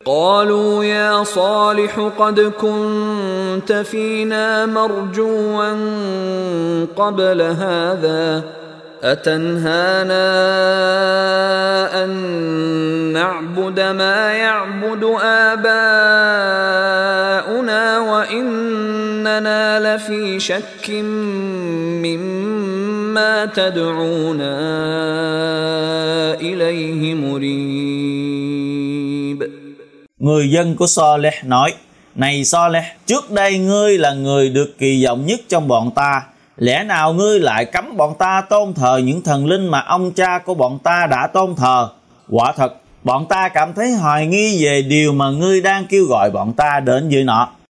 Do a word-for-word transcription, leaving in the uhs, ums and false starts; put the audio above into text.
قالوا يا صالح قد كنت فينا مرجوا قبل هذا أتنهانا أن نعبد ما يعبد آباؤنا وإننا لفي شك مما تدعونا إليه مريب. Người dân của Saleh nói: Này Saleh, trước đây ngươi là người được kỳ vọng nhất trong bọn ta, lẽ nào ngươi lại cấm bọn ta tôn thờ những thần linh mà ông cha của bọn ta đã tôn thờ? Quả thật, bọn ta cảm thấy hoài nghi về điều mà ngươi đang kêu gọi bọn ta đến với nó.